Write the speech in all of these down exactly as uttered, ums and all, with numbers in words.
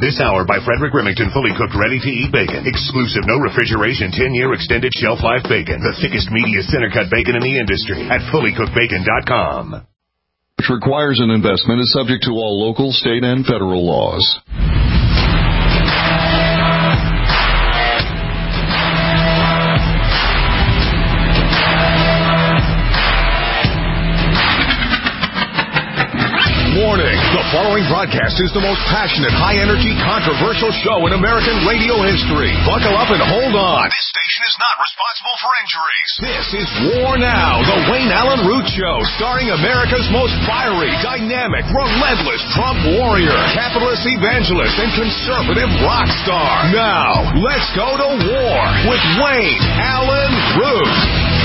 This hour by Frederick Remington, fully cooked, ready-to-eat bacon. Exclusive, no refrigeration, ten-year extended shelf life bacon. The thickest, meatiest, center-cut bacon in the industry at fully cooked bacon dot com. Which requires an investment is subject to all local, state, and federal laws. Warning, the following broadcast is the most passionate, high-energy, controversial show in American radio history. Buckle up and hold on. This station is not responsible for injuries. This is War Now, the Wayne Allen Root Show, starring America's most fiery, dynamic, relentless Trump warrior, capitalist evangelist, and conservative rock star. Now, let's go to war with Wayne Allen Root.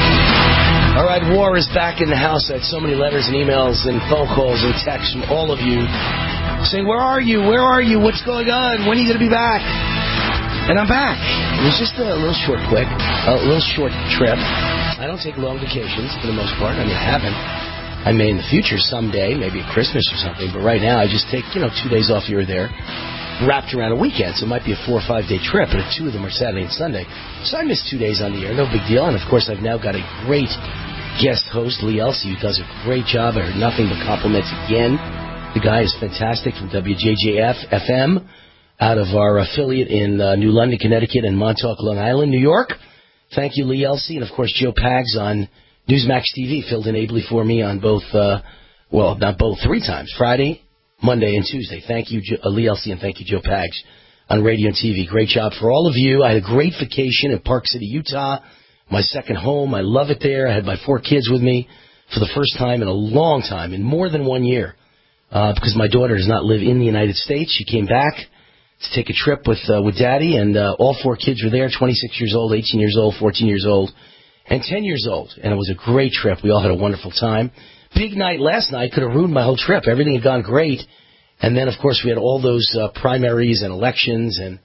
All right, war is back in the house. I had so many letters and emails and phone calls and texts from all of you saying, where are you? Where are you? What's going on? When are you going to be back? And I'm back. It was just a little short, quick, a little short trip. I don't take long vacations for the most part. I mean, I haven't. I may in the future someday, maybe at Christmas or something. But right now, I just take, you know, two days off here or there, wrapped around a weekend. So it might be a four or five day trip, but two of them are Saturday and Sunday. So I missed two days on the air. No big deal. And, of course, I've now got a great guest host, Lee Elsey, who does a great job. I heard nothing but compliments again. The guy is fantastic from W J J F F M out of our affiliate in uh, New London, Connecticut, and Montauk, Long Island, New York. Thank you, Lee Elsey. And, of course, Joe Pags on Newsmax T V filled in ably for me on both, uh, well, not both, three times, Friday, Monday, and Tuesday. Thank you, uh, Lee Elsey, and thank you, Joe Pags, on radio and T V. Great job for all of you. I had a great vacation in Park City, Utah. My second home. I love it there. I had my four kids with me for the first time in a long time, in more than one year, uh, because my daughter does not live in the United States. She came back to take a trip with uh, with Daddy, and uh, all four kids were there, twenty-six years old, eighteen years old, fourteen years old, and ten years old. And it was a great trip. We all had a wonderful time. Big night last night. Could have ruined my whole trip. Everything had gone great. And then, of course, we had all those uh, primaries and elections. And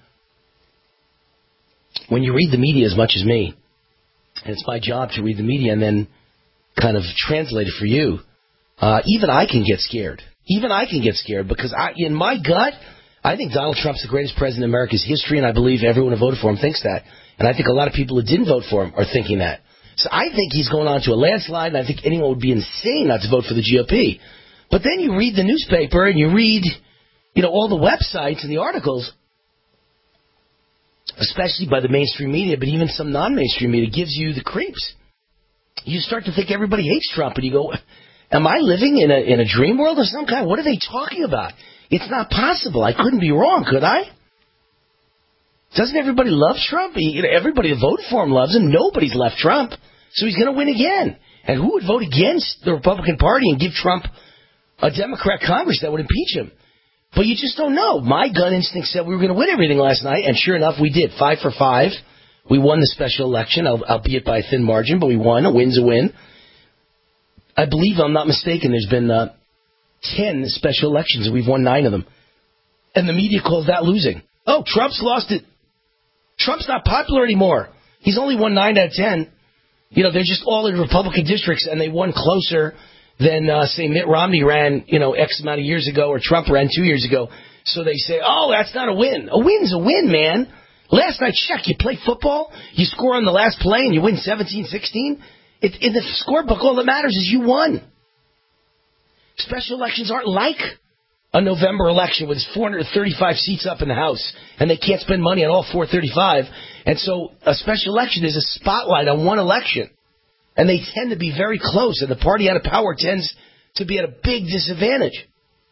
when you read the media as much as me, and it's my job to read the media and then kind of translate it for you, uh, even I can get scared. Even I can get scared because I, in my gut, I think Donald Trump's the greatest president in America's history, and I believe everyone who voted for him thinks that. And I think a lot of people who didn't vote for him are thinking that. So I think he's going on to a landslide, and I think anyone would be insane not to vote for the G O P. But then you read the newspaper and you read, you know, all the websites and the articles, especially by the mainstream media, but even some non-mainstream media, gives you the creeps. You start to think everybody hates Trump, and you go, am I living in a in a dream world of some kind? What are they talking about? It's not possible. I couldn't be wrong, could I? Doesn't everybody love Trump? He, everybody who voted for him loves him. Nobody's left Trump, so he's going to win again. And who would vote against the Republican Party and give Trump a Democrat Congress that would impeach him? But you just don't know. My gut instinct said we were going to win everything last night, and sure enough, we did. Five for five. We won the special election, albeit by a thin margin, but we won. A win's a win. I believe, I'm not mistaken, there's been uh, ten special elections, and we've won nine of them. And the media calls that losing. Oh, Trump's lost it. Trump's not popular anymore. He's only won nine out of ten. You know, they're just all in Republican districts, and they won closer than, uh, say, Mitt Romney ran, you know, X amount of years ago, or Trump ran two years ago. So they say, oh, that's not a win. A win's a win, man. Last night, check, you play football, you score on the last play, and you win seventeen sixteen. It, in the scorebook, all that matters is you won. Special elections aren't like a November election with four hundred thirty-five seats up in the House, and they can't spend money on all four thirty-five. And so a special election is a spotlight on one election. And they tend to be very close, and the party out of power tends to be at a big disadvantage.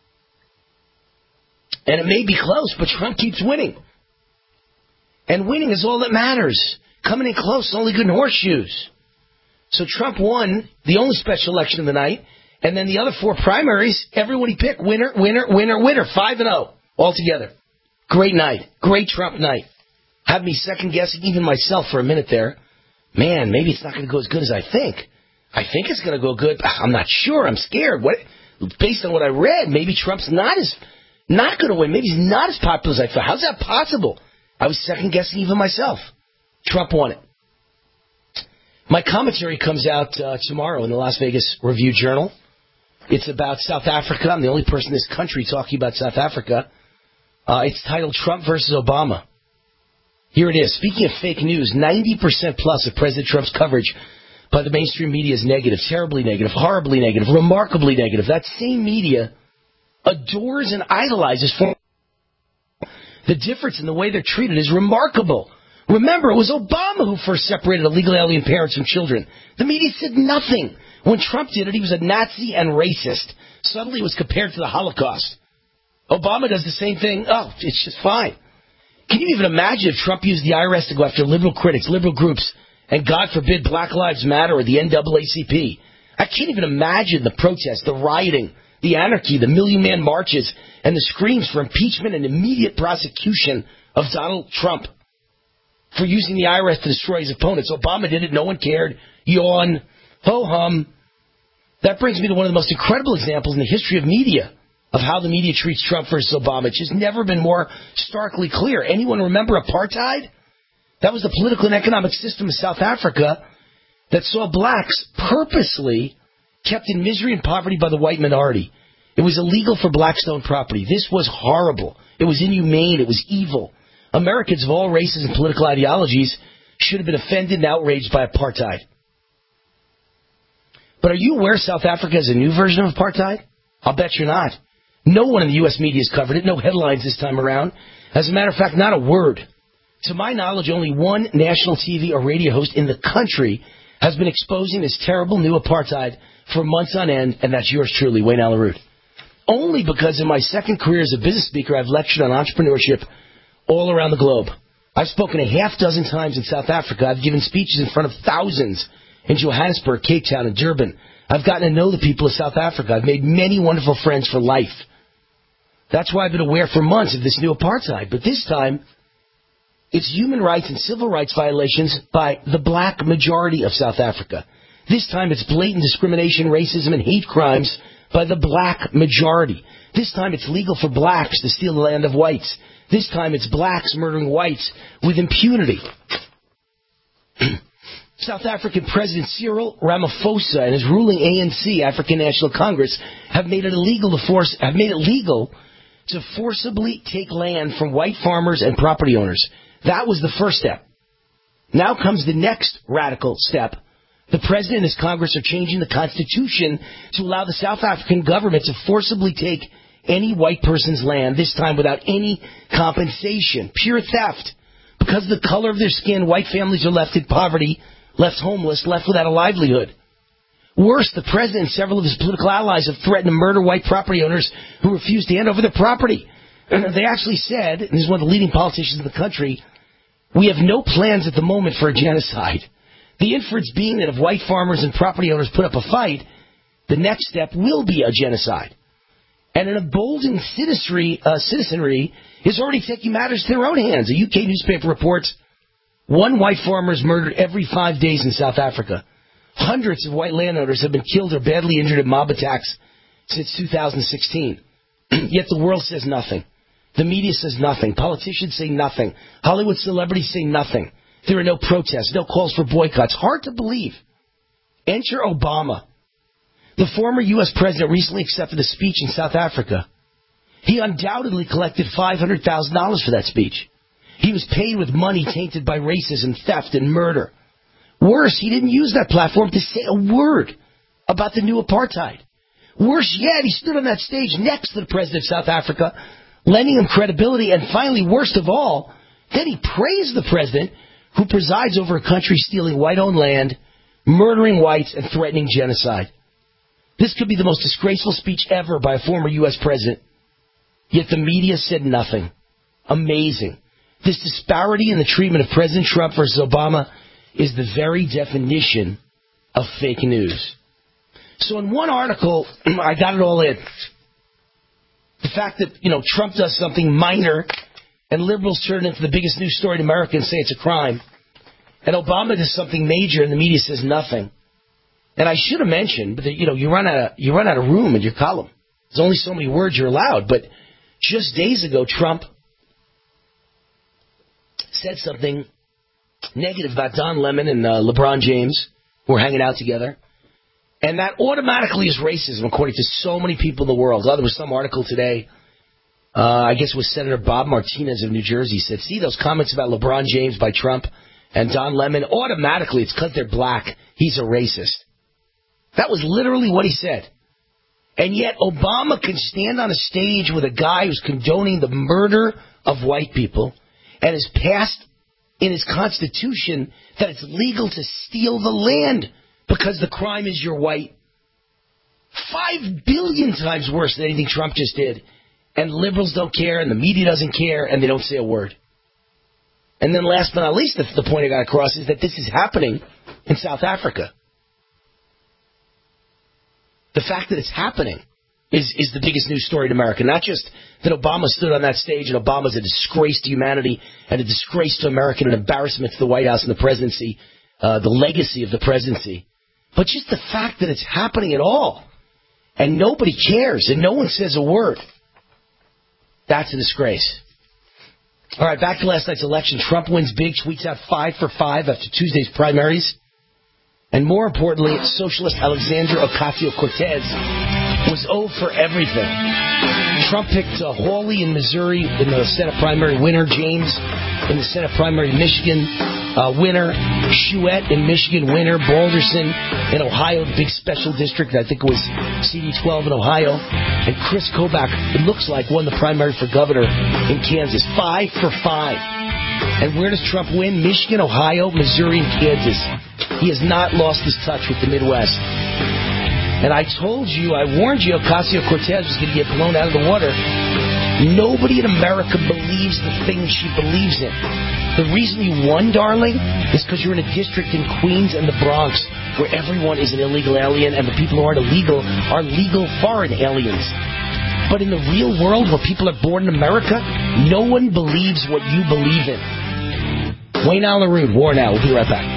And it may be close, but Trump keeps winning. And winning is all that matters. Coming in close is only good in horseshoes. So Trump won the only special election of the night, and then the other four primaries, everyone he picked, winner, winner, winner, winner, five and oh, all together. Great night. Great Trump night. Had me second-guessing even myself for a minute there. Man, maybe it's not going to go as good as I think. I think it's going to go good. I'm not sure. I'm scared. What? Based on what I read, maybe Trump's not as not going to win. Maybe he's not as popular as I thought. How's that possible? I was second-guessing even myself. Trump won it. My commentary comes out uh, tomorrow in the Las Vegas Review-Journal. It's about South Africa. I'm the only person in this country talking about South Africa. Uh, it's titled Trump versus Obama. Here it is. Speaking of fake news, ninety percent plus of President Trump's coverage by the mainstream media is negative, terribly negative, horribly negative, remarkably negative. That same media adores and idolizes former. The difference in the way they're treated is remarkable. Remember, it was Obama who first separated illegal alien parents from children. The media said nothing. When Trump did it, he was a Nazi and racist. Suddenly it was compared to the Holocaust. Obama does the same thing. Oh, it's just fine. Can you even imagine if Trump used the I R S to go after liberal critics, liberal groups, and God forbid Black Lives Matter or the N double A C P? I can't even imagine the protests, the rioting, the anarchy, the million-man marches, and the screams for impeachment and immediate prosecution of Donald Trump for using the I R S to destroy his opponents. Obama did it. No one cared. Yawn. Ho-hum. That brings me to one of the most incredible examples in the history of media of how the media treats Trump versus Obama. It's just never been more starkly clear. Anyone remember apartheid? That was the political and economic system of South Africa that saw blacks purposely kept in misery and poverty by the white minority. It was illegal for blacks to own property. This was horrible. It was inhumane. It was evil. Americans of all races and political ideologies should have been offended and outraged by apartheid. But are you aware South Africa has a new version of apartheid? I'll bet you're not. No one in the U S media has covered it. No headlines this time around. As a matter of fact, not a word. To my knowledge, only one national T V or radio host in the country has been exposing this terrible new apartheid for months on end, and that's yours truly, Wayne Allyn Root. Only because in my second career as a business speaker, I've lectured on entrepreneurship all around the globe. I've spoken a half dozen times in South Africa. I've given speeches in front of thousands in Johannesburg, Cape Town, and Durban. I've gotten to know the people of South Africa. I've made many wonderful friends for life. That's why I've been aware for months of this new apartheid. But this time, it's human rights and civil rights violations by the black majority of South Africa. This time, it's blatant discrimination, racism, and hate crimes by the black majority. This time, it's legal for blacks to steal the land of whites. This time, it's blacks murdering whites with impunity. South African President Cyril Ramaphosa and his ruling A N C, African National Congress, have made it illegal to force have made it legal to forcibly take land from white farmers and property owners. That was the first step. Now comes the next radical step. The President and his Congress are changing the Constitution to allow the South African government to forcibly take any white person's land, this time without any compensation. Pure theft. Because of the color of their skin, white families are left in poverty, left homeless, left without a livelihood. Worse, the President and several of his political allies have threatened to murder white property owners who refuse to hand over their property. They actually said, and this is one of the leading politicians in the country, we have no plans at the moment for a genocide. The inference being that if white farmers and property owners put up a fight, the next step will be a genocide. And an emboldened citizenry, uh, citizenry is already taking matters to their own hands. A U K newspaper reports one white farmer is murdered every five days in South Africa. Hundreds of white landowners have been killed or badly injured in mob attacks since two thousand sixteen. Yet the world says nothing. The media says nothing. Politicians say nothing. Hollywood celebrities say nothing. There are no protests, no calls for boycotts. Hard to believe. Enter Obama. The former U S president recently accepted a speech in South Africa. He undoubtedly collected five hundred thousand dollars for that speech. He was paid with money tainted by racism, theft, and murder. Worse, he didn't use that platform to say a word about the new apartheid. Worse yet, he stood on that stage next to the president of South Africa, lending him credibility, and finally, worst of all, then he praised the president who presides over a country stealing white-owned land, murdering whites, and threatening genocide. This could be the most disgraceful speech ever by a former U S president. Yet the media said nothing. Amazing. This disparity in the treatment of President Trump versus Obama is the very definition of fake news. So in one article, I got it all in. The fact that, you know, Trump does something minor and liberals turn it into the biggest news story in America and say it's a crime. And Obama does something major and the media says nothing. And I should have mentioned, but you know, you run out of you run out of room in your column. There's only so many words you're allowed. But just days ago, Trump said something negative about Don Lemon and uh, LeBron James, who were hanging out together. And that automatically is racism, according to so many people in the world. Oh, there was some article today uh, I guess it was Senator Bob Martinez of New Jersey, said, see those comments about LeBron James by Trump and Don Lemon? Automatically, it's because they're black. He's a racist. That was literally what he said. And yet Obama can stand on a stage with a guy who's condoning the murder of white people and has passed in his Constitution that it's legal to steal the land because the crime is you're white. Five billion times worse than anything Trump just did. And liberals don't care, and the media doesn't care, and they don't say a word. And then last but not least, the, the point I got across is that this is happening in South Africa. The fact that it's happening is, is the biggest news story in America. Not just that Obama stood on that stage and Obama's a disgrace to humanity and a disgrace to America and an embarrassment to the White House and the presidency, uh, the legacy of the presidency, but just the fact that it's happening at all. And nobody cares and no one says a word. That's a disgrace. All right, back to last night's election. Trump wins big, tweets out five for five after Tuesday's primaries. And more importantly, socialist Alexandria Ocasio-Cortez was zero for everything. Trump picked uh, Hawley in Missouri in the Senate primary winner, James in the Senate primary Michigan uh, winner, Chouette in Michigan winner, Balderson in Ohio, the big special district, I think it was C D twelve in Ohio, and Chris Kobach, it looks like, won the primary for governor in Kansas. Five for five. And where does Trump win? Michigan, Ohio, Missouri, and Kansas. He has not lost his touch with the Midwest. And I told you, I warned you, Ocasio-Cortez was going to get blown out of the water. Nobody in America believes the things she believes in. The reason you won, darling, is because you're in a district in Queens and the Bronx where everyone is an illegal alien and the people who aren't illegal are legal foreign aliens. But in the real world where people are born in America, no one believes what you believe in. Wayne Allen Root, War Now. We'll be right back.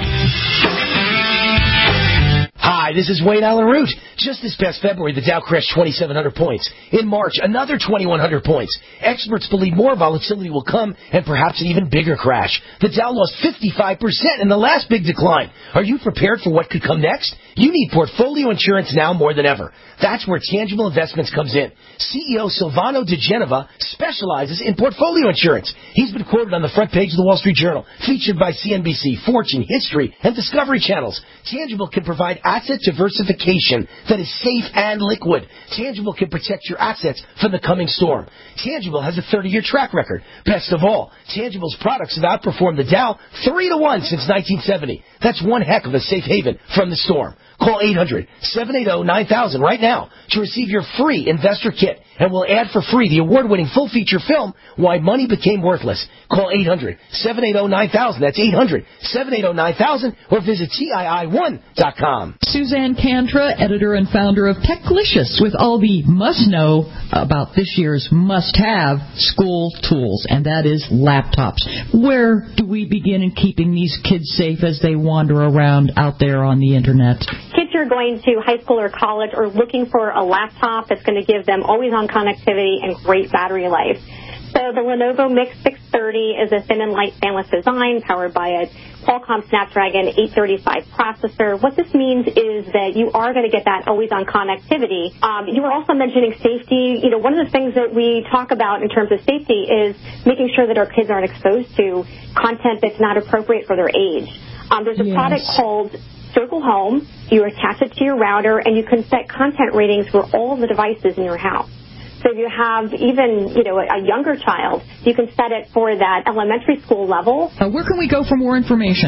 Hi, this is Wayne Allen Root. Just this past February, the Dow crashed twenty-seven hundred points. In March, another twenty-one hundred points. Experts believe more volatility will come and perhaps an even bigger crash. The Dow lost fifty-five percent in the last big decline. Are you prepared for what could come next? You need portfolio insurance now more than ever. That's where Tangible Investments comes in. C E O Silvano De Genova specializes in portfolio insurance. He's been quoted on the front page of the Wall Street Journal, featured by C N B C, Fortune, History, and Discovery Channels. Tangible can provide asset diversification that is safe and liquid. Tangible can protect your assets from the coming storm. Tangible has a thirty-year track record. Best of all, Tangible's products have outperformed the Dow three to one since nineteen seventy. That's one heck of a safe haven from the storm. Call eight hundred, seven eight zero, nine thousand right now to receive your free investor kit. And we'll add for free the award-winning full-feature film, Why Money Became Worthless. Call eight hundred, seven eight zero, nine thousand. That's eight hundred, seven eight zero, nine thousand. Or visit T I I one dot com. Suzanne Cantra, editor and founder of Techlicious, with all the must-know about this year's must-have school tools, and that is laptops. Where do we begin in keeping these kids safe as they wander around out there on the Internet? Kids who are going to high school or college are looking for a laptop that's going to give them always-on connectivity and great battery life. So the Lenovo Mix six thirty is a thin and light fanless design powered by a Qualcomm Snapdragon eight thirty-five processor. What this means is that you are going to get that always-on connectivity. Um, you were also mentioning safety. You know, one of the things that we talk about in terms of safety is making sure that our kids aren't exposed to content that's not appropriate for their age. Um, there's a yes. product called Circle Home. You attach it to your router, and you can set content ratings for all the devices in your house. So if you have even, you know, a younger child, you can set it for that elementary school level. Uh, where can we go for more information?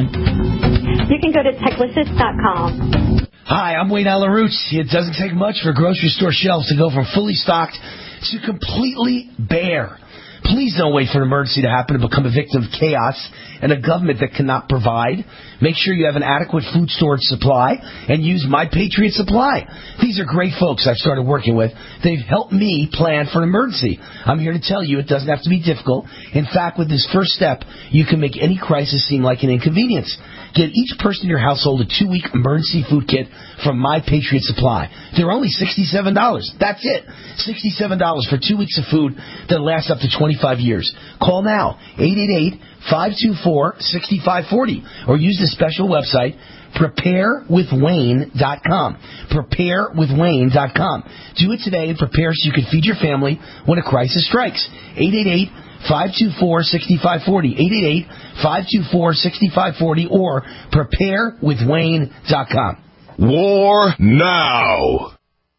You can go to Techlicious dot com. Hi, I'm Wayne Allen Root. It doesn't take much for grocery store shelves to go from fully stocked to completely bare. Please don't wait for an emergency to happen to become a victim of chaos and a government that cannot provide. Make sure you have an adequate food storage supply and use My Patriot Supply. These are great folks I've started working with. They've helped me plan for an emergency. I'm here to tell you it doesn't have to be difficult. In fact, with this first step, you can make any crisis seem like an inconvenience. Get each person in your household a two-week emergency food kit from My Patriot Supply. They're only sixty-seven dollars. That's it. sixty-seven dollars for two weeks of food that lasts up to twenty twenty-five years. Call now, eight eight eight, five two four, six five four zero, or use the special website, prepare with wayne dot com. prepare with wayne dot com. Do it today and prepare so you can feed your family when a crisis strikes. eight eight eight, five two four, six five four zero. eight eight eight, five two four, six five four zero or prepare with wayne dot com. War now.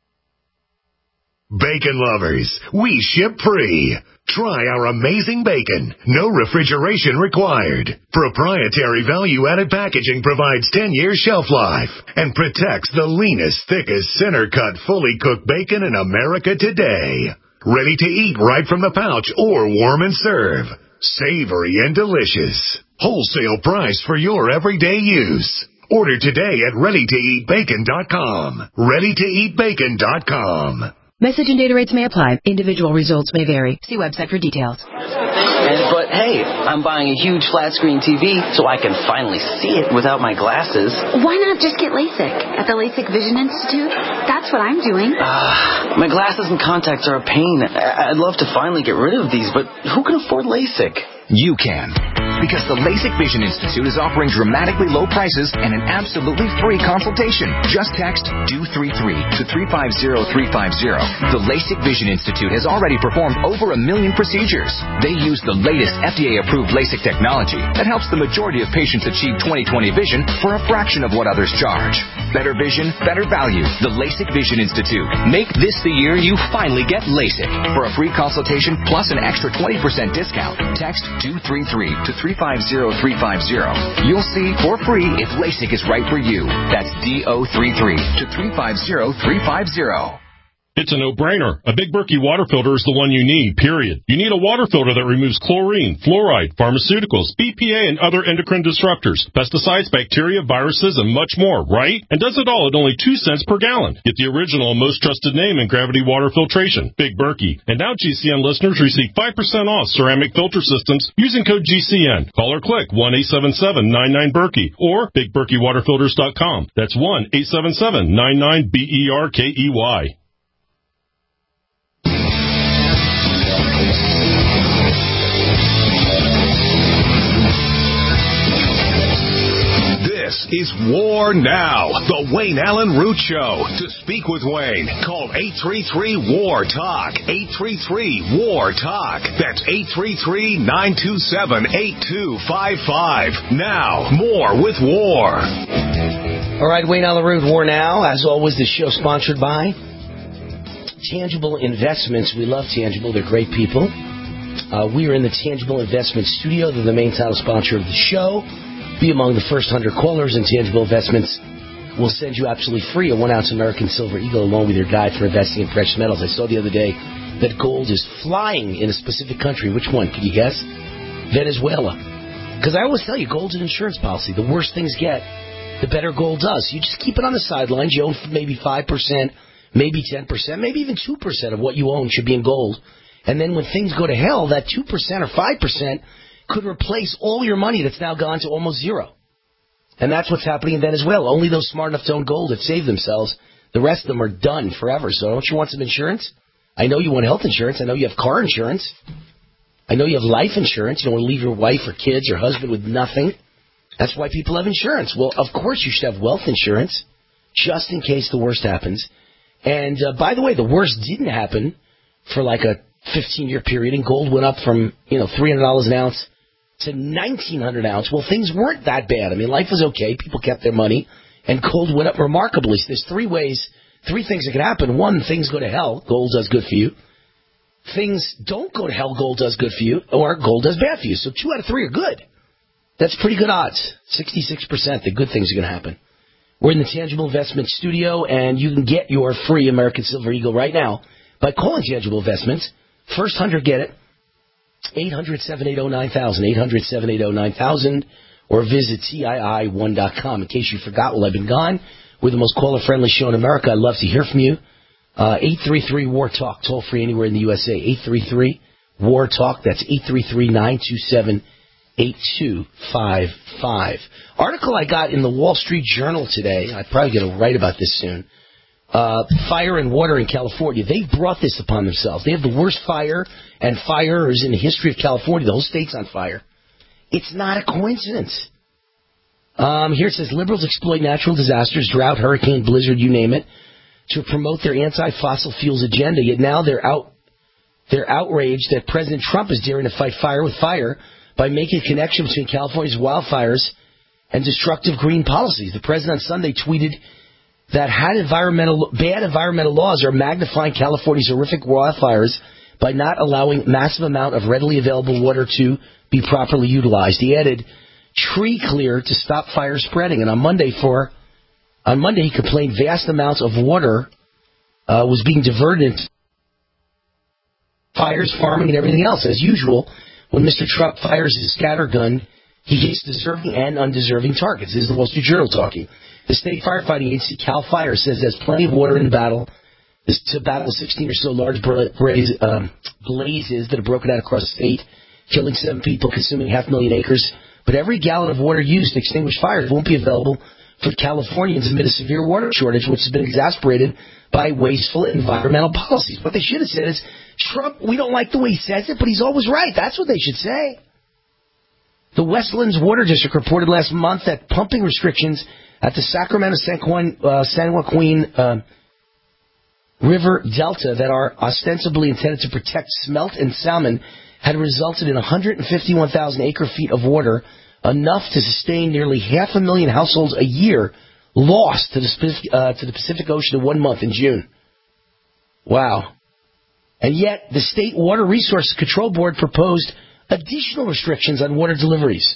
Bacon lovers, we ship free. Try our amazing bacon. No refrigeration required. Proprietary value-added packaging provides ten years shelf life and protects the leanest, thickest, center-cut, fully cooked bacon in America today. Ready to eat right from the pouch or warm and serve. Savory and delicious. Wholesale price for your everyday use. Order today at ready to eat bacon dot com. ready to eat bacon dot com. Message and data rates may apply. Individual results may vary. See website for details. And, but hey, I'm buying a huge flat screen T V so I can finally see it without my glasses. Why not just get LASIK at the LASIK Vision Institute? That's what I'm doing. Uh, my glasses and contacts are a pain. I'd love to finally get rid of these, but who can afford LASIK? You can. Because the LASIK Vision Institute is offering dramatically low prices and an absolutely free consultation. Just text D O three three to three five zero three five zero. The LASIK Vision Institute has already performed over a million procedures. They use the latest F D A-approved LASIK technology that helps the majority of patients achieve twenty twenty vision for a fraction of what others charge. Better vision, better value. The LASIK Vision Institute. Make this the year you finally get LASIK. For a free consultation plus an extra twenty percent discount, text D O three three to three five zero three five zero. You'll see for free if LASIK is right for you. That's D O three three to three five zero three five zero. It's a no-brainer. A Big Berkey water filter is the one you need, period. You need a water filter that removes chlorine, fluoride, pharmaceuticals, B P A, and other endocrine disruptors, pesticides, bacteria, viruses, and much more, right? And does it all at only two cents per gallon. Get the original and most trusted name in gravity water filtration, Big Berkey. And now G C N listeners receive five percent off ceramic filter systems using code G C N. Call or click one eight seven seven nine nine Berkey or big berkey water filters dot com. That's one eight seven seven nine nine B E R K E Y. This is War Now, the Wayne Allen Root Show. To speak with Wayne, call eight three three, W A R, TALK. eight three three, W A R, TALK. That's eight three three, nine two seven, eight two five five. Now, more with War. All right, Wayne Allen Root, War Now. As always, the show sponsored by Tangible Investments. We love Tangible. They're great people. Uh, we are in the Tangible Investments studio. They're the main title sponsor of the show. Be among the first one hundred callers, and Tangible Investments will send you absolutely free a one-ounce American Silver Eagle along with your guide for investing in precious metals. I saw the other day that gold is flying in a specific country. Which one? Can you guess? Venezuela. Because I always tell you, gold's an insurance policy. The worse things get, the better gold does. You just keep it on the sidelines. You own maybe five percent, maybe ten percent, maybe even two percent of what you own should be in gold. And then when things go to hell, that two percent or five percent could replace all your money that's now gone to almost zero. And that's what's happening in Venezuela. Only those smart enough to own gold have saved themselves. The rest of them are done forever. So don't you want some insurance? I know you want health insurance. I know you have car insurance. I know you have life insurance. You don't want to leave your wife or kids or husband with nothing. That's why people have insurance. Well, of course you should have wealth insurance just in case the worst happens. And, uh, by the way, the worst didn't happen for like a fifteen-year period, and gold went up from, you know, three hundred dollars an ounce to nineteen hundred an ounce. Well, things weren't that bad. I mean, life was okay. People kept their money, and gold went up remarkably. So there's three ways, three things that can happen. One, things go to hell. Gold does good for you. Things don't go to hell. Gold does good for you. Or gold does bad for you. So two out of three are good. That's pretty good odds. sixty-six percent the good things are going to happen. We're in the Tangible Investment studio, and you can get your free American Silver Eagle right now by calling Tangible Investments. First one hundred get it. eight hundred, seven eight zero, nine thousand. eight hundred, seven eight zero, nine thousand. Or visit T I I one dot com. In case you forgot while I've been gone, we're the most caller-friendly show in America. I'd love to hear from you. Uh, eight three three, W A R, TALK. Toll free anywhere in the U S A. eight three three, W A R, TALK. That's eight three three, nine two seven, eight two five five. Article I got in the Wall Street Journal today. I'm probably going to write about this soon. uh, fire and water in California. They've brought this upon themselves. They have the worst fire and firers in the history of California. The whole state's on fire. It's not a coincidence. Um, here it says, liberals exploit natural disasters, drought, hurricane, blizzard, you name it, to promote their anti-fossil fuels agenda. Yet now they're out, they're outraged that President Trump is daring to fight fire with fire by making a connection between California's wildfires and destructive green policies. The president on Sunday tweeted that had environmental, bad environmental laws are magnifying California's horrific wildfires by not allowing massive amount of readily available water to be properly utilized. He added, tree clear to stop fire spreading. And on Monday, for on Monday, he complained vast amounts of water uh, was being diverted into fires, farming, and everything else. As usual, when Mister Trump fires his scattergun, he hits deserving and undeserving targets. This is the Wall Street Journal talking. The state firefighting agency, CAL FIRE, says there's plenty of water in the battle This to battle sixteen or so large blaze, um, blazes that have broken out across the state, killing seven people, consuming half a million acres. But every gallon of water used to extinguish fires won't be available for Californians amid a severe water shortage, which has been exacerbated by wasteful environmental policies. What they should have said is, Trump, we don't like the way he says it, but he's always right. That's what they should say. The Westlands Water District reported last month that pumping restrictions at the Sacramento-San Juan, uh, San Joaquin uh, River Delta that are ostensibly intended to protect smelt and salmon had resulted in one hundred fifty-one thousand acre feet of water, enough to sustain nearly half a million households a year, lost to the, Pacific, uh, to the Pacific Ocean in one month in June. Wow. And yet, the State Water Resources Control Board proposed additional restrictions on water deliveries.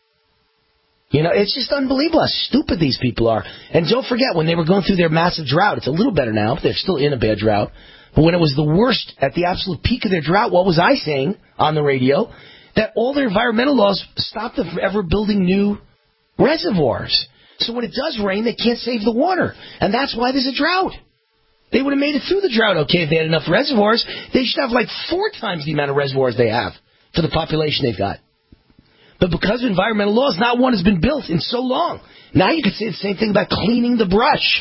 You know, it's just unbelievable how stupid these people are. And don't forget, when they were going through their massive drought, it's a little better now, but they're still in a bad drought. But when it was the worst, at the absolute peak of their drought, what was I saying on the radio? That all their environmental laws stopped them from ever building new reservoirs. So when it does rain, they can't save the water. And that's why there's a drought. They would have made it through the drought okay if they had enough reservoirs. They should have like four times the amount of reservoirs they have for the population they've got. But because of environmental laws, not one has been built in so long. Now you could say the same thing about cleaning the brush.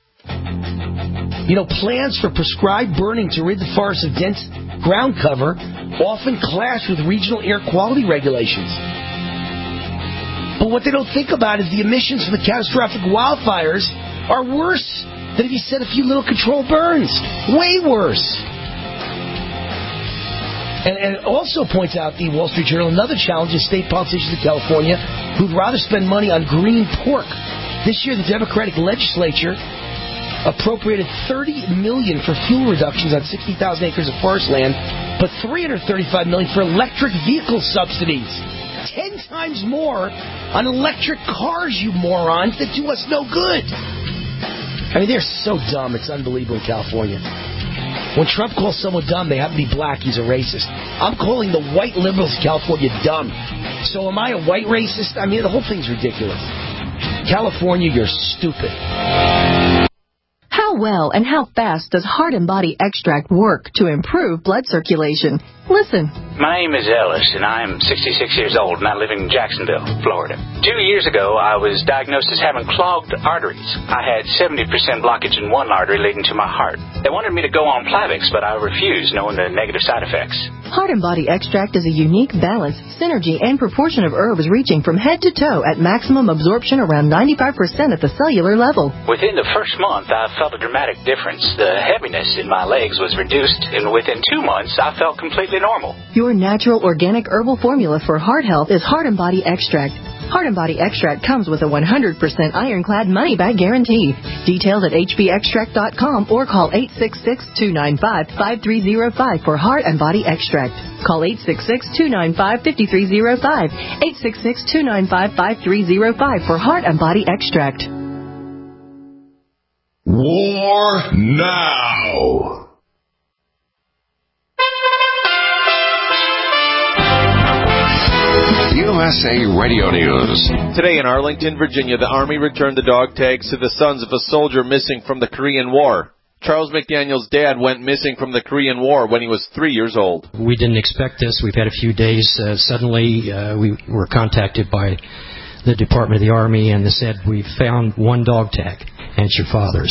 You know, plans for prescribed burning to rid the forest of dense ground cover often clash with regional air quality regulations. But what they don't think about is the emissions from the catastrophic wildfires are worse than if you set a few little controlled burns. Way worse. And, and it also points out, the Wall Street Journal, another challenge is state politicians in California who'd rather spend money on green pork. This year, the Democratic legislature appropriated thirty million dollars for fuel reductions on sixty thousand acres of forest land, but three hundred thirty-five million dollars for electric vehicle subsidies. Ten times more on electric cars, you morons, that do us no good. I mean, they're so dumb, it's unbelievable in California. When Trump calls someone dumb, they have to be black, he's a racist. I'm calling the white liberals in California dumb. So am I a white racist? I mean, the whole thing's ridiculous. California, you're stupid. How well and how fast does Heart and Body Extract work to improve blood circulation? Listen. My name is Ellis, and I'm sixty-six years old, and I live in Jacksonville, Florida. Two years ago, I was diagnosed as having clogged arteries. I had seventy percent blockage in one artery leading to my heart. They wanted me to go on Plavix, but I refused, knowing the negative side effects. Heart and Body Extract is a unique balance, synergy, and proportion of herbs reaching from head to toe at maximum absorption around ninety-five percent at the cellular level. Within the first month, I felt a dramatic difference. The heaviness in my legs was reduced, and within two months, I felt completely normal. Your natural organic herbal formula for heart health is Heart and Body Extract. Heart and Body Extract comes with a one hundred percent ironclad money-back guarantee. Details at h b extract dot com or call eight six six, two nine five, five three zero five for Heart and Body Extract. Call eight six six, two nine five, five three zero five, eight six six, two nine five, five three zero five for Heart and Body Extract. War now. U S A Radio News. Today in Arlington, Virginia, the Army returned the dog tags to the sons of a soldier missing from the Korean War. Charles McDaniel's dad went missing from the Korean War when he was three years old. We didn't expect this. We've had a few days. Uh, suddenly, uh, we were contacted by the Department of the Army, and they said, we found one dog tag, and it's your father's.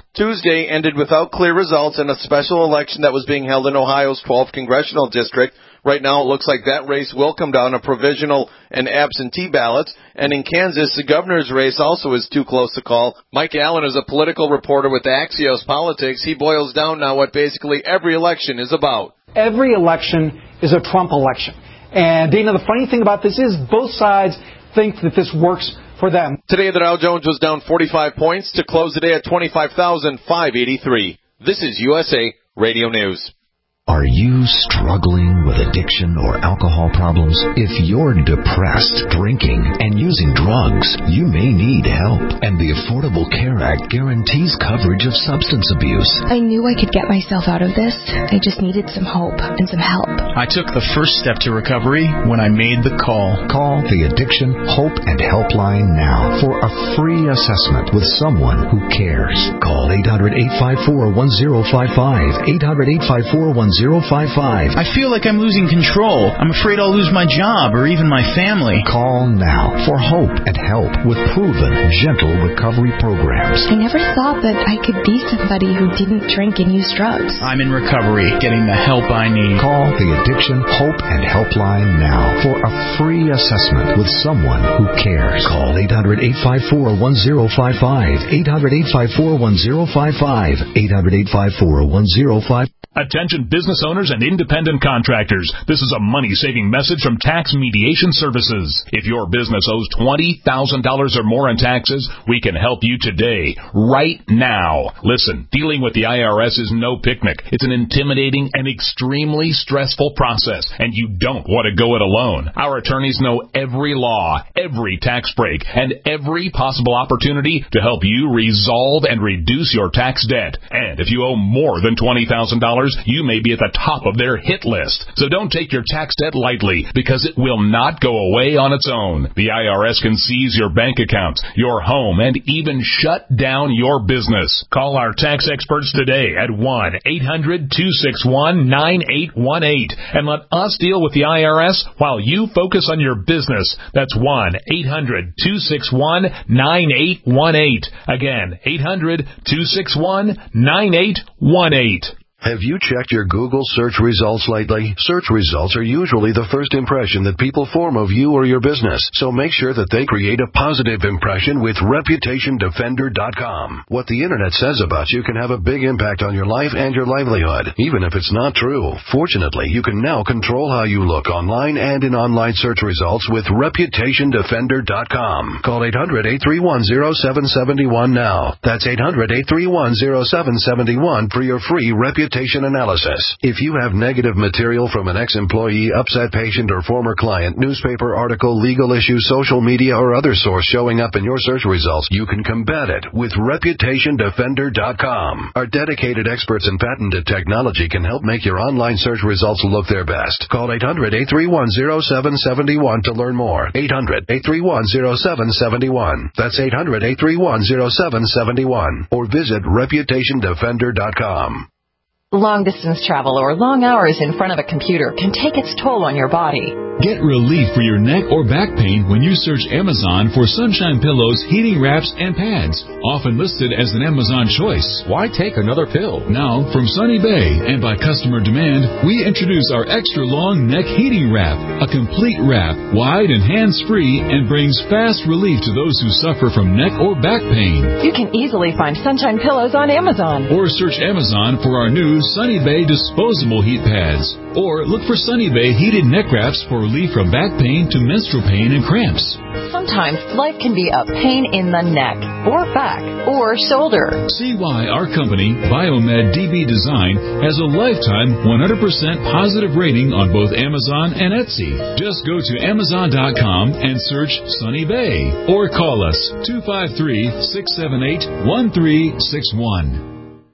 Tuesday ended without clear results in a special election that was being held in Ohio's twelfth congressional district. Right now, it looks like that race will come down to provisional and absentee ballots. And in Kansas, the governor's race also is too close to call. Mike Allen is a political reporter with Axios Politics. He boils down now what basically every election is about. Every election is a Trump election. And, Dana, the funny thing about this is both sides think that this works for them. Today, the Dow Jones was down forty-five points to close the day at twenty-five thousand five hundred eighty-three. This is U S A Radio News. Are you struggling with addiction or alcohol problems? If you're depressed, drinking, and using drugs, you may need help. And the Affordable Care Act guarantees coverage of substance abuse. I knew I could get myself out of this. I just needed some hope and some help. I took the first step to recovery when I made the call. Call the Addiction Hope and Helpline now for a free assessment with someone who cares. Call eight hundred, eight five four, one zero five five, eight hundred, eight five four, one zero five five. I feel like I'm losing control. I'm afraid I'll lose my job or even my family. Call now for hope and help with proven, gentle recovery programs. I never thought that I could be somebody who didn't drink and use drugs. I'm in recovery, getting the help I need. Call the Addiction Hope and Helpline now for a free assessment with someone who cares. Call eight hundred, eight five four, one zero five five, eight hundred, eight five four, one zero five five, eight hundred, eight five four, one zero five five. Attention business owners and independent contractors. This is a money-saving message from Tax Mediation Services. If your business owes twenty thousand dollars or more in taxes, we can help you today, right now. Listen, dealing with the I R S is no picnic. It's an intimidating and extremely stressful process, and you don't want to go it alone. Our attorneys know every law, every tax break, and every possible opportunity to help you resolve and reduce your tax debt. And if you owe more than twenty thousand dollars, you may be at the top of their hit list. So don't take your tax debt lightly, because it will not go away on its own. The I R S can seize your bank accounts, your home, and even shut down your business. Call our tax experts today at one eight hundred, two six one, nine eight one eight and let us deal with the I R S while you focus on your business. That's one eight hundred, two six one, nine eight one eight. Again, eight hundred, two six one, nine eight one eight. Have you checked your Google search results lately? Search results are usually the first impression that people form of you or your business, so make sure that they create a positive impression with Reputation Defender dot com. What the Internet says about you can have a big impact on your life and your livelihood, even if it's not true. Fortunately, you can now control how you look online and in online search results with Reputation Defender dot com. Call eight hundred, eight three one, zero seven seven one now. That's eight hundred, eight three one, zero seven seven one for your free Reputation analysis. If you have negative material from an ex-employee, upset patient, or former client, newspaper article, legal issue, social media, or other source showing up in your search results, you can combat it with Reputation Defender dot com. Our dedicated experts in patented technology can help make your online search results look their best. Call eight hundred, eight three one, zero seven seven one to learn more. eight hundred, eight three one, zero seven seven one. That's eight hundred, eight three one, zero seven seven one. Or visit Reputation Defender dot com. Long-distance travel or long hours in front of a computer can take its toll on your body. Get relief for your neck or back pain when you search Amazon for Sunshine Pillows, heating wraps, and pads, often listed as an Amazon choice. Why take another pill? Now, from Sunny Bay and by customer demand, we introduce our extra long neck heating wrap, a complete wrap, wide and hands-free, and brings fast relief to those who suffer from neck or back pain. You can easily find Sunshine Pillows on Amazon. Or search Amazon for our new Sunny Bay disposable heat pads. Or look for Sunny Bay heated neck wraps for relief from back pain to menstrual pain and cramps. Sometimes life can be a pain in the neck, or back, or shoulder. See why our company, Biomed D B Design, has a lifetime one hundred percent positive rating on both Amazon and Etsy. Just go to Amazon dot com and search Sunny Bay. Or call us two five three, six seven eight, one three six one.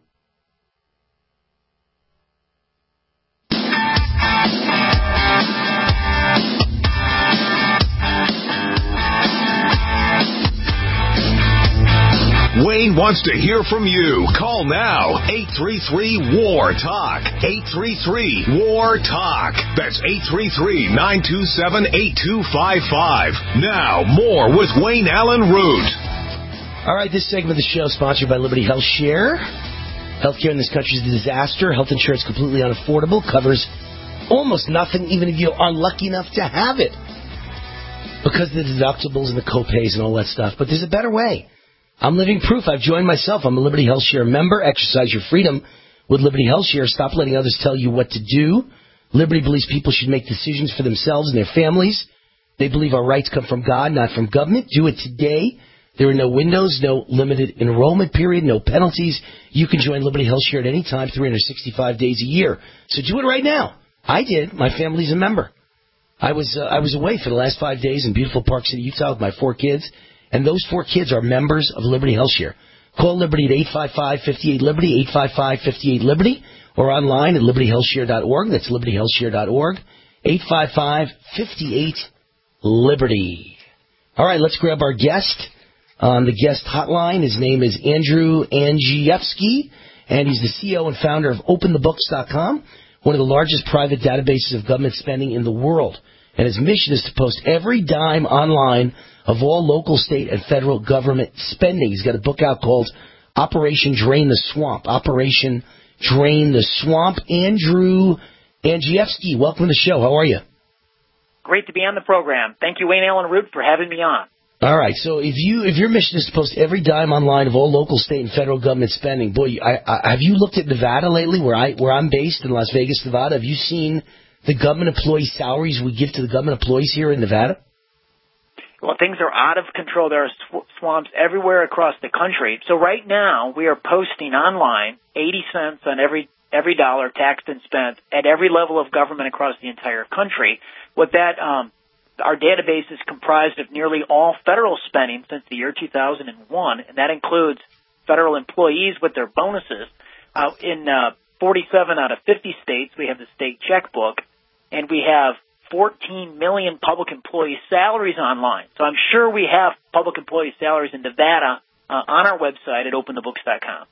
Wayne wants to hear from you. Call now. eight three three, W A R, TALK. eight three three, W A R, TALK. That's eight three three, nine two seven, eight two five five. Now, more with Wayne Allen Root. All right, this segment of the show is sponsored by Liberty Health Share. Healthcare in this country is a disaster. Health insurance completely unaffordable, covers almost nothing, even if you're unlucky enough to have it, because of the deductibles and the co-pays and all that stuff. But there's a better way. I'm living proof. I've joined myself. I'm a Liberty Health Share member. Exercise your freedom with Liberty Health Share. Stop letting others tell you what to do. Liberty believes people should make decisions for themselves and their families. They believe our rights come from God, not from government. Do it today. There are no windows, no limited enrollment period, no penalties. You can join Liberty Health Share at any time, three hundred sixty-five days a year. So do it right now. I did. My family's a member. I was uh, I was away for the last five days in beautiful Park City, Utah with my four kids, and those four kids are members of Liberty Health Share. Call Liberty at eight five five, five eight, Liberty, eight five five, five eight, Liberty, or online at liberty health share dot org. That's liberty health share dot org, eight five five, five eight, Liberty. All right, let's grab our guest on the guest hotline. His name is Andrew Angievsky, and he's the C E O and founder of open the books dot com, one of the largest private databases of government spending in the world. And his mission is to post every dime online of all local, state, and federal government spending. He's got a book out called Operation Drain the Swamp. Operation Drain the Swamp. Andrew Angievsky, welcome to the show. How are you? Great to be on the program. Thank you, Wayne Allen Root, for having me on. All right, so if you if your mission is to post every dime online of all local, state, and federal government spending, boy, I, I, have you looked at Nevada lately, where I where I'm based in Las Vegas, Nevada? Have you seen the government employee salaries we give to the government employees here in Nevada? Well, things are out of control. There are sw- swamps everywhere across the country. So right now, we are posting online eighty cents on every every dollar taxed and spent at every level of government across the entire country. What that um, Our database is comprised of nearly all federal spending since the year two thousand one, and that includes federal employees with their bonuses. Uh, in uh, forty-seven out of fifty states, we have the state checkbook, and we have fourteen million public employee salaries online. So I'm sure we have public employee salaries in Nevada uh, on our website at open the books dot com.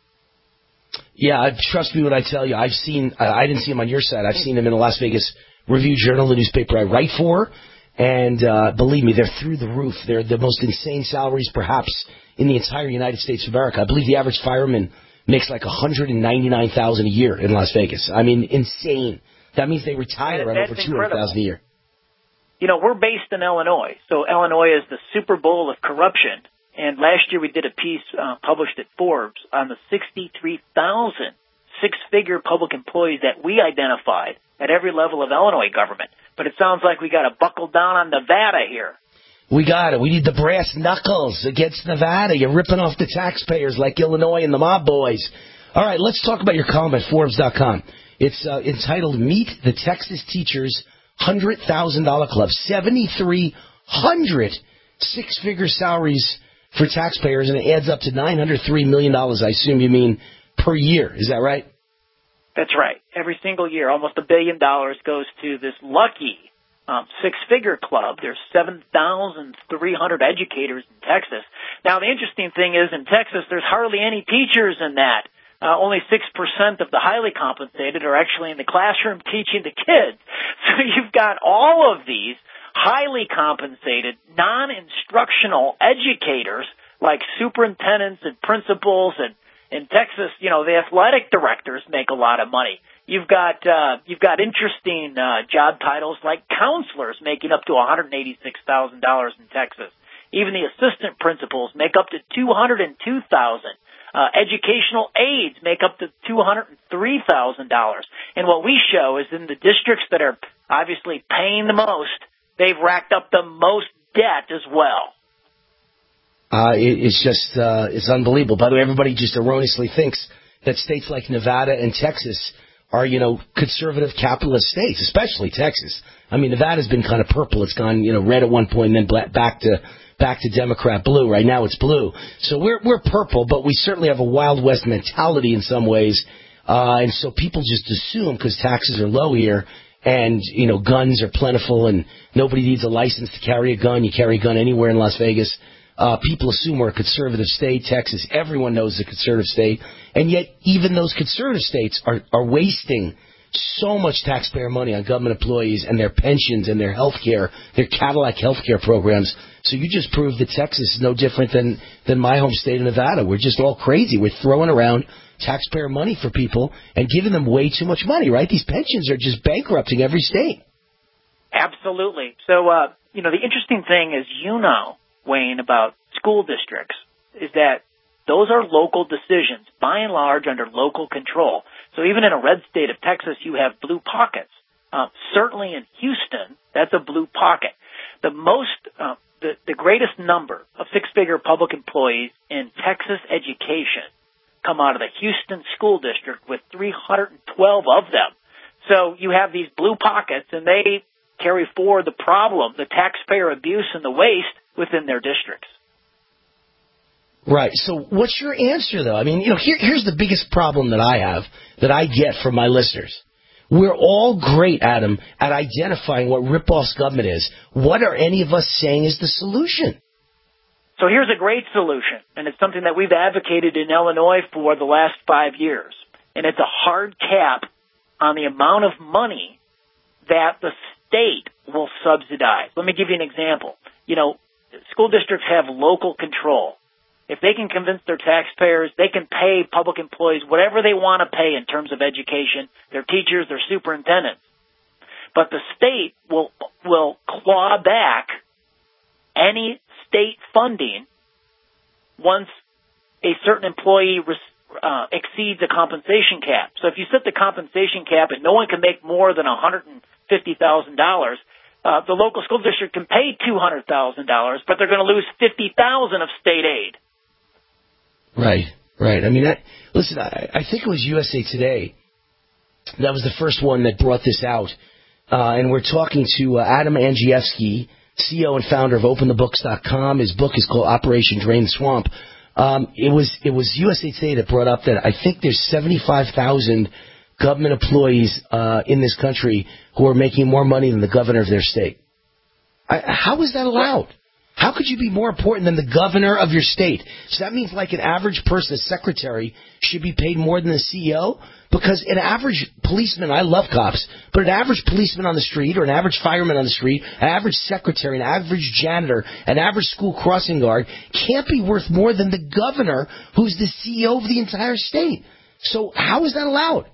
Yeah, trust me when I tell you, I've seen, I didn't see them on your site, I've seen them in the Las Vegas Review-Journal, the newspaper I write for. And uh, believe me, they're through the roof. They're the most insane salaries, perhaps, in the entire United States of America. I believe the average fireman makes like one hundred ninety-nine thousand dollars a year in Las Vegas. I mean, insane. That means they retire at over two hundred thousand dollars a year. You know, we're based in Illinois, so Illinois is the Super Bowl of corruption. And last year we did a piece uh, published at Forbes on the sixty-three thousand six-figure public employees that we identified at every level of Illinois government. But it sounds like we got to buckle down on Nevada here. We got it. We need the brass knuckles against Nevada. You're ripping off the taxpayers like Illinois and the mob boys. All right, let's talk about your column at Forbes dot com. It's uh, entitled Meet the Texas Teachers one hundred thousand dollars Club. seventy-three hundred six-figure salaries for taxpayers, and it adds up to nine hundred three million dollars, I assume you mean, per year. Is that right? That's right. Every single year, almost a billion dollars goes to this lucky um, six-figure club. There's seven thousand three hundred educators in Texas. Now, the interesting thing is in Texas, there's hardly any teachers in that. Uh, only six percent of the highly compensated are actually in the classroom teaching the kids. So you've got all of these highly compensated, non-instructional educators like superintendents and principals, and in Texas, you know, the athletic directors make a lot of money. You've got uh, you've got interesting uh, job titles like counselors making up to one hundred eighty-six thousand dollars in Texas. Even the assistant principals make up to two hundred two thousand dollars. Uh, educational aides make up to two hundred three thousand dollars. And what we show is in the districts that are obviously paying the most, they've racked up the most debt as well. Uh, it, it's just, uh, it's unbelievable. By the way, everybody just erroneously thinks that states like Nevada and Texas are, you know, conservative capitalist states, especially Texas. I mean, Nevada's been kind of purple. It's gone, you know, red at one point and then black, back to back to Democrat blue. Right now it's blue. So we're we're purple, but we certainly have a Wild West mentality in some ways. Uh, and so people just assume because taxes are low here and, you know, guns are plentiful and nobody needs a license to carry a gun. You carry a gun anywhere in Las Vegas. Uh, people assume we're a conservative state. Texas, everyone knows it's a conservative state. And yet even those conservative states are, are wasting so much taxpayer money on government employees and their pensions and their health care, their Cadillac health care programs. So you just proved that Texas is no different than, than my home state of Nevada. We're just all crazy. We're throwing around taxpayer money for people and giving them way too much money, right? These pensions are just bankrupting every state. Absolutely. So, uh, you know, the interesting thing is, you know, Wayne, about school districts is that those are local decisions, by and large, under local control. So even in a red state of Texas, you have blue pockets. Uh, certainly in Houston, that's a blue pocket. The most, uh, the, the greatest number of six-figure public employees in Texas education come out of the Houston School District, with three hundred twelve of them. So you have these blue pockets, and they carry forward the problem, the taxpayer abuse and the waste within their districts. Right. So what's your answer, though? I mean, you know, here, here's the biggest problem that I have, that I get from my listeners. We're all great, Adam, at identifying what rip-offs government is. What are any of us saying is the solution? So here's a great solution, and it's something that we've advocated in Illinois for the last five years. And it's a hard cap on the amount of money that the state will subsidize. Let me give you an example. You know, school districts have local control. If they can convince their taxpayers, they can pay public employees whatever they want to pay in terms of education, their teachers, their superintendents. But the state will will claw back any state funding once a certain employee uh, exceeds a compensation cap. So if you set the compensation cap and no one can make more than one hundred fifty thousand dollars, uh, the local school district can pay two hundred thousand dollars, but they're going to lose fifty thousand dollars of state aid. Right, right. I mean, I, listen, I, I think it was U S A Today that was the first one that brought this out. Uh, and we're talking to uh, Adam Andrzejewski, C E O and founder of Open The Books dot com. His book is called Operation Drain the Swamp. Um, it was it was U S A Today that brought up that I think there's seventy-five thousand government employees uh, in this country who are making more money than the governor of their state. I, how is that allowed? How could you be more important than the governor of your state? So that means like an average person, a secretary, should be paid more than the C E O? Because an average policeman, I love cops, but an average policeman on the street or an average fireman on the street, an average secretary, an average janitor, an average school crossing guard can't be worth more than the governor who's the C E O of the entire state. So how is that allowed?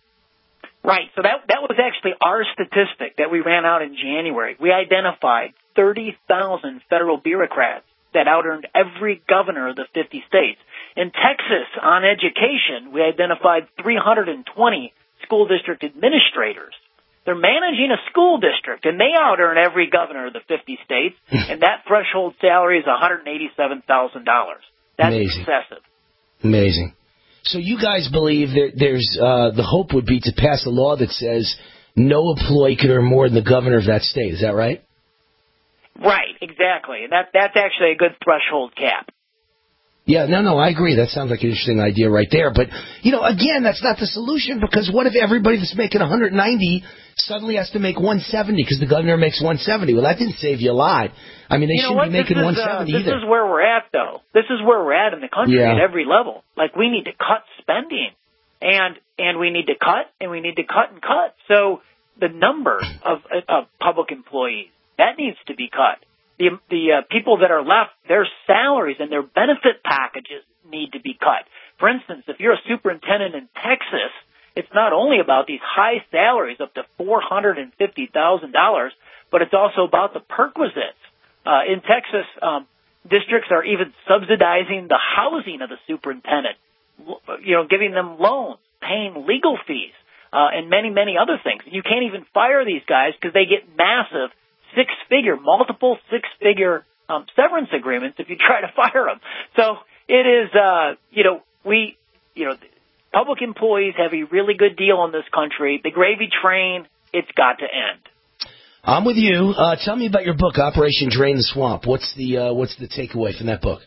Right. So that that was actually our statistic that we ran out in January. We identified thirty thousand federal bureaucrats that out-earned every governor of the fifty states. In Texas, on education, we identified three hundred twenty school district administrators. They're managing a school district, and they out-earn every governor of the fifty states, and that threshold salary is one hundred eighty-seven thousand dollars. That's Amazing. excessive. Amazing. So you guys believe that there's uh, the hope would be to pass a law that says no employee could earn more than the governor of that state. Is that right? Right, exactly. And that that's actually a good threshold cap. Yeah, no, no, I agree. That sounds like an interesting idea right there. But, you know, again, that's not the solution, because what if everybody that's making one hundred ninety suddenly has to make one seventy because the governor makes one seventy? Well, that didn't save you a lot. I mean, they you know shouldn't what? be making this one is, seventy uh, either. This is where we're at, though. This is where we're at in the country Yeah. at every level. Like, we need to cut spending, and and we need to cut, and we need to cut and cut. So the number of, of public employees, that needs to be cut. The, the uh, people that are left, their salaries and their benefit packages need to be cut. For instance, if you're a superintendent in Texas, it's not only about these high salaries up to four hundred fifty thousand dollars, but it's also about the perquisites. Uh, in Texas, um, districts are even subsidizing the housing of the superintendent, you know, giving them loans, paying legal fees, uh, and many, many other things. You can't even fire these guys because they get massive six-figure, multiple six-figure um, severance agreements if you try to fire them. So it is, uh, you know, we, you know, public employees have a really good deal in this country. The gravy train, it's got to end. I'm with you. Uh, tell me about your book, Operation Drain the Swamp. What's the uh, what's the takeaway from that book?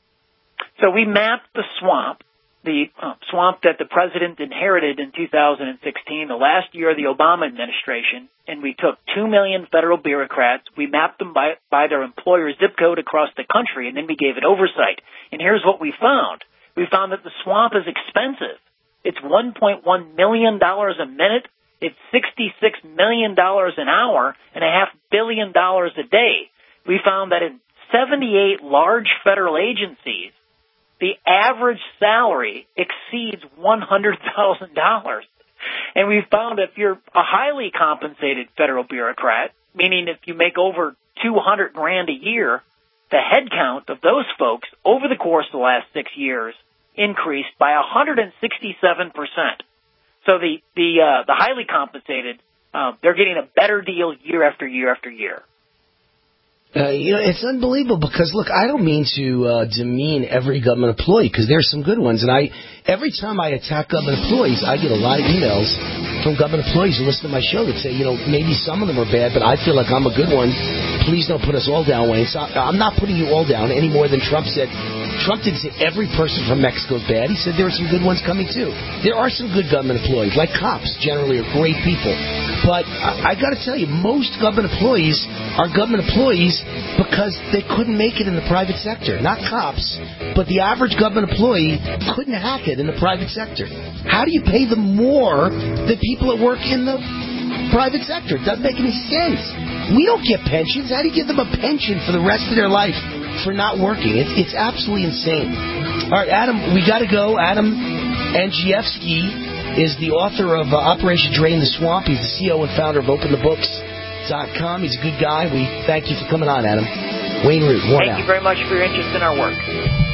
So we mapped the swamp, the uh, swamp that the president inherited in two thousand sixteen, the last year of the Obama administration, and we took two million federal bureaucrats. We mapped them by, by their employer zip code across the country, and then we gave it oversight. And here's what we found. We found that the swamp is expensive. It's one point one million dollars a minute It's sixty-six million dollars an hour and a half billion dollars a day. We found that in seventy-eight large federal agencies, the average salary exceeds one hundred thousand dollars. And we found if you're a highly compensated federal bureaucrat, meaning if you make over two hundred grand a year, the head count of those folks over the course of the last six years increased by one hundred sixty-seven percent. So the the uh, the highly compensated, uh, they're getting a better deal year after year after year. Uh, you know, it's unbelievable because, look, I don't mean to uh, demean every government employee because there's some good ones. And I, every time I attack government employees, I get a lot of emails from government employees who listen to my show that say, you know, maybe some of them are bad, but I feel like I'm a good one. Please don't put us all down, Wayne. So I'm not putting you all down any more than Trump said. Trump didn't say every person from Mexico is bad. He said there are some good ones coming, too. There are some good government employees, like cops generally are great people. But I, I got to tell you, most government employees are government employees because they couldn't make it in the private sector. Not cops, but the average government employee couldn't hack it in the private sector. How do you pay them more than people that work in the private sector? It doesn't make any sense. We don't get pensions. How do you give them a pension for the rest of their life for not working? It's, it's absolutely insane. All right, Adam, we got to go. Adam Andrzejewski is the author of uh, Operation Drain the Swamp. He's the C E O and founder of Open the Books dot com. He's a good guy. We thank you for coming on, Adam. Wayne Root, one Thank out. you very much for your interest in our work.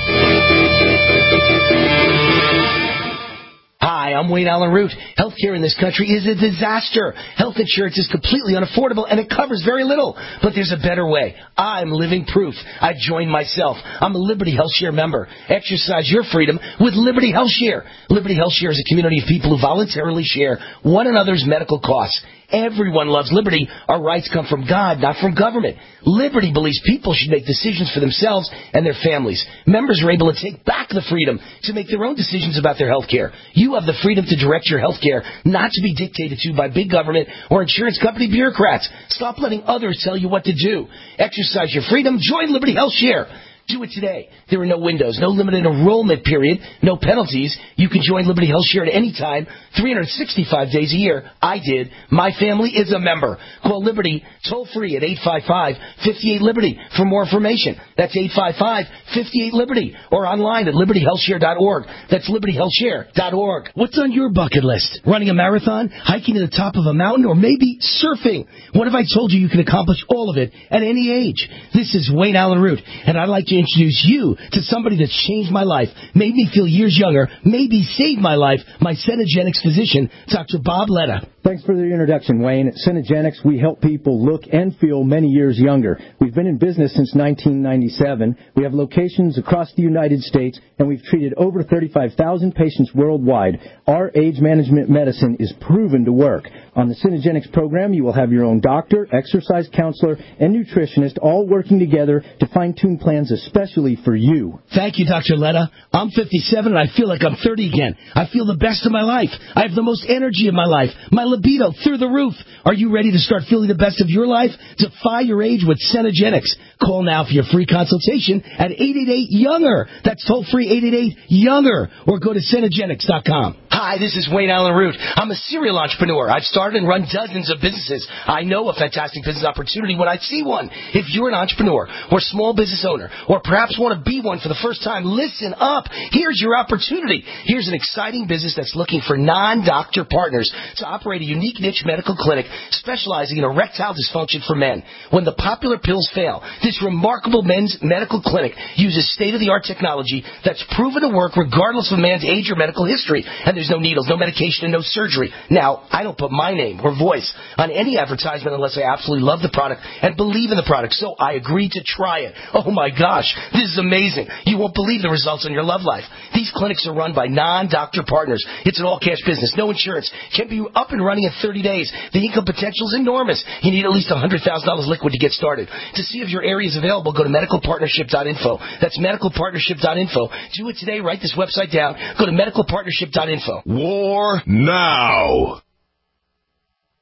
Hi, I'm Wayne Allen Root. Healthcare in this country is a disaster. Health insurance is completely unaffordable, and it covers very little. But there's a better way. I'm living proof. I joined myself. I'm a Liberty Health Share member. Exercise your freedom with Liberty Health Share. Liberty Health Share is a community of people who voluntarily share one another's medical costs. Everyone loves liberty. Our rights come from God, not from government. Liberty believes people should make decisions for themselves and their families. Members are able to take back the freedom to make their own decisions about their health care. You have the freedom to direct your health care, not to be dictated to by big government or insurance company bureaucrats. Stop letting others tell you what to do. Exercise your freedom. Join Liberty Health Share. Do it today. There are no windows, no limited enrollment period, no penalties. You can join Liberty Health Share at any time, three hundred sixty-five days a year. I did. My family is a member. Call Liberty toll-free at eight five five, five eight, Liberty for more information. That's eight five five, five eight, Liberty or online at liberty health share dot org. That's liberty health share dot org. What's on your bucket list? Running a marathon, hiking to the top of a mountain, or maybe surfing? What if I told you you can accomplish all of it at any age? This is Wayne Allen Root, and I'd like to introduce you to somebody that's changed my life, made me feel years younger, maybe saved my life, my Cenegenics physician, Doctor Bob Letta. Thanks for the introduction, Wayne. At Cenegenics, we help people look and feel many years younger. We've been in business since nineteen ninety-seven. We have locations across the United States, and we've treated over thirty-five thousand patients worldwide. Our age management medicine is proven to work. On the Cenegenics program, you will have your own doctor, exercise counselor, and nutritionist all working together to fine-tune plans especially for you. Thank you, Doctor Letta. I'm fifty-seven, and I feel like I'm thirty again. I feel the best of my life. I have the most energy of my life. My libido through the roof. Are you ready to start feeling the best of your life? Defy your age with Cenegenics. Call now for your free consultation at eight eight eight, younger. That's toll-free eight eight eight, younger. Or go to Cenegenics dot com. Hi, this is Wayne Allen Root. I'm a serial entrepreneur. I've started and run dozens of businesses. I know a fantastic business opportunity when I see one. If you're an entrepreneur or small business owner or perhaps want to be one for the first time, listen up. Here's your opportunity. Here's an exciting business that's looking for non-doctor partners to operate a unique niche medical clinic specializing in erectile dysfunction for men. When the popular pills fail, this remarkable men's medical clinic uses state-of-the-art technology that's proven to work regardless of a man's age or medical history. And there's no needles, no medication, and no surgery. Now, I don't put my name or voice on any advertisement unless I absolutely love the product and believe in the product. So I agreed to try it. Oh my gosh, this is amazing. You won't believe the results on your love life. These clinics are run by non-doctor partners. It's an all-cash business, no insurance. Can be up and running in thirty days. The income potential is enormous. You need at least one hundred thousand dollars liquid to get started. To see if your area is available, go to medical partnership dot info. That's medical partnership dot info. Do it today. Write this website down. Go to medical partnership dot info. War now.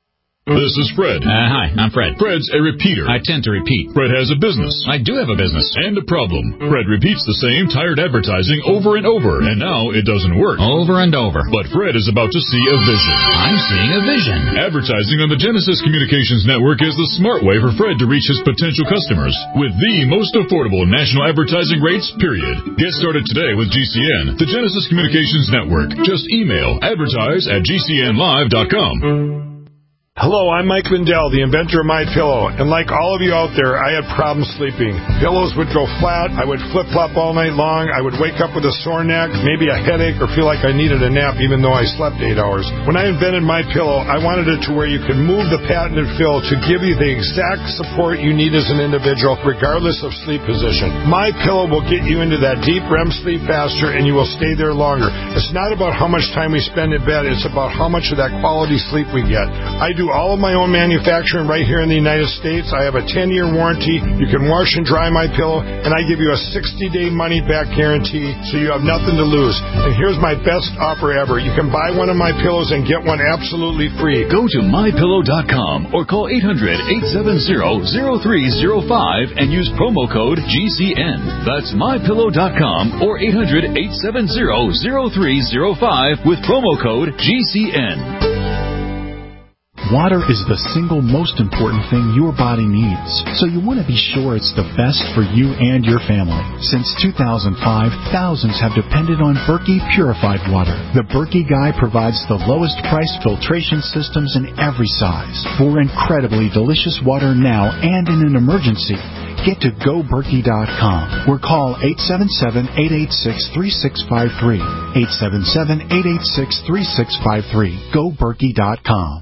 This is Fred. Uh, hi, I'm Fred. Fred's a repeater. I tend to repeat. Fred has a business. I do have a business. And a problem. Fred repeats the same tired advertising over and over, and now it doesn't work. Over and over. But Fred is about to see a vision. I'm seeing a vision. Advertising on the Genesis Communications Network is the smart way for Fred to reach his potential customers with the most affordable national advertising rates, period. Get started today with G C N, the Genesis Communications Network. Just email advertise at g c n live dot com. Hello, I'm Mike Lindell, the inventor of MyPillow, and like all of you out there, I had problems sleeping. Pillows would go flat, I would flip-flop all night long, I would wake up with a sore neck, maybe a headache, or feel like I needed a nap even though I slept eight hours. When I invented MyPillow, I wanted it to where you could move the patented fill to give you the exact support you need as an individual, regardless of sleep position. MyPillow will get you into that deep R E M sleep faster, and you will stay there longer. It's not about how much time we spend in bed, it's about how much of that quality sleep we get. I do all of my own manufacturing right here in the United States. I have a ten-year warranty. You can wash and dry my pillow, and I give you a sixty-day money-back guarantee, so you have nothing to lose. And here's my best offer ever. You can buy one of my pillows and get one absolutely free. Go to my pillow dot com or call eight hundred, eight seven zero, zero three zero five and use promo code G C N. That's my pillow dot com or eight hundred, eight seven zero, zero three zero five with promo code G C N. Water is the single most important thing your body needs, so you want to be sure it's the best for you and your family. Since two thousand five, thousands have depended on Berkey purified water. The Berkey Guy provides the lowest price filtration systems in every size for incredibly delicious water now and in an emergency. Get to go berkey dot com or call eight seven seven, eight eight six, three six five three. eight seven seven, eight eight six, three six five three. go berkey dot com.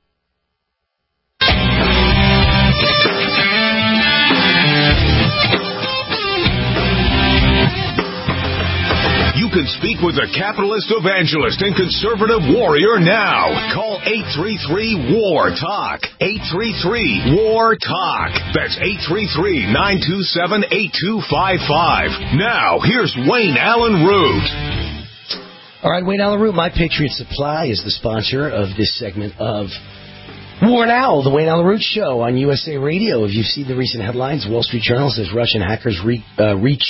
You can speak with a capitalist evangelist and conservative warrior now. Call eight three three, W A R, TALK. eight three three, W A R, TALK. That's eight three three, nine two seven, eight two five five. Now, here's Wayne Allen Root. All right, Wayne Allen Root, My Patriot Supply, is the sponsor of this segment of War Now, the Wayne Allen Root Show on U S A Radio. If you've seen the recent headlines, Wall Street Journal says Russian hackers re- uh, reach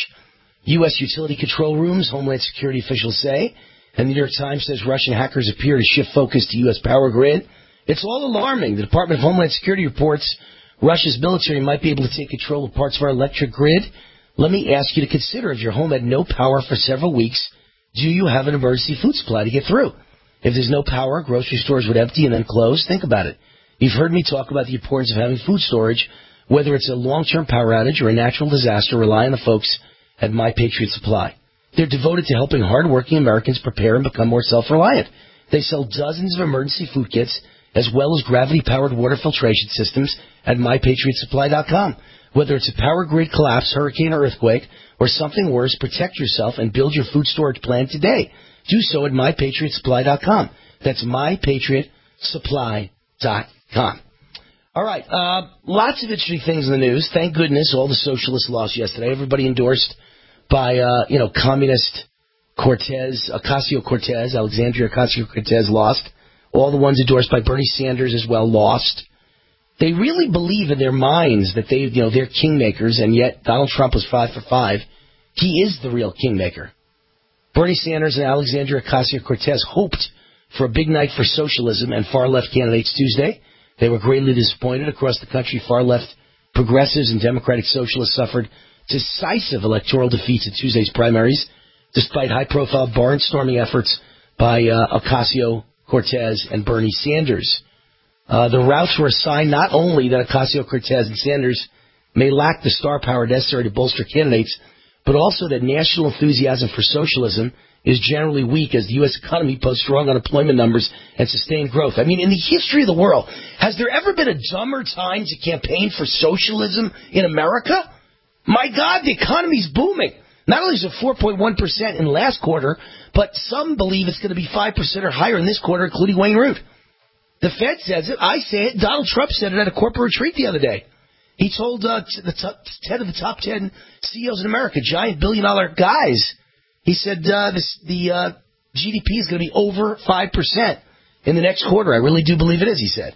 U S utility control rooms, Homeland Security officials say. And the New York Times says Russian hackers appear to shift focus to U S power grid. It's all alarming. The Department of Homeland Security reports Russia's military might be able to take control of parts of our electric grid. Let me ask you to consider, if your home had no power for several weeks, do you have an emergency food supply to get through? If there's no power, grocery stores would empty and then close. Think about it. You've heard me talk about the importance of having food storage. Whether it's a long-term power outage or a natural disaster, rely on the folks at My Patriot Supply. They're devoted to helping hard-working Americans prepare and become more self-reliant. They sell dozens of emergency food kits as well as gravity-powered water filtration systems at my patriot supply dot com. Whether it's a power grid collapse, hurricane, or earthquake, or something worse, protect yourself and build your food storage plan today. Do so at my patriot supply dot com. That's my patriot supply dot com. All right, uh, lots of interesting things in the news. Thank goodness all the socialists lost yesterday. Everybody endorsed by, uh, you know, communist Cortez, Ocasio-Cortez, Alexandria Ocasio-Cortez lost. All the ones endorsed by Bernie Sanders as well lost. They really believe in their minds that they, you know, they're kingmakers, and yet Donald Trump was five for five. He is the real kingmaker. Bernie Sanders and Alexandria Ocasio-Cortez hoped for a big night for socialism and far-left candidates Tuesday. They were greatly disappointed. Across the country, far-left progressives and Democratic socialists suffered decisive electoral defeats in Tuesday's primaries, despite high-profile barnstorming efforts by uh, Ocasio-Cortez and Bernie Sanders. Uh, the routes were assigned not only that Ocasio-Cortez and Sanders may lack the star power necessary to bolster candidates, but also that national enthusiasm for socialism is generally weak as the U S economy posts strong unemployment numbers and sustained growth. I mean, in the history of the world, has there ever been a dumber time to campaign for socialism in America? My God, the economy's booming. Not only is it four point one percent in last quarter, but some believe it's going to be five percent or higher in this quarter, including Wayne Root. The Fed says it. I say it. Donald Trump said it at a corporate retreat the other day. He told uh, the top ten of the top ten C E Os in America, giant billion-dollar guys, he said uh, this, the uh, G D P is going to be over five percent in the next quarter. I really do believe it is, he said.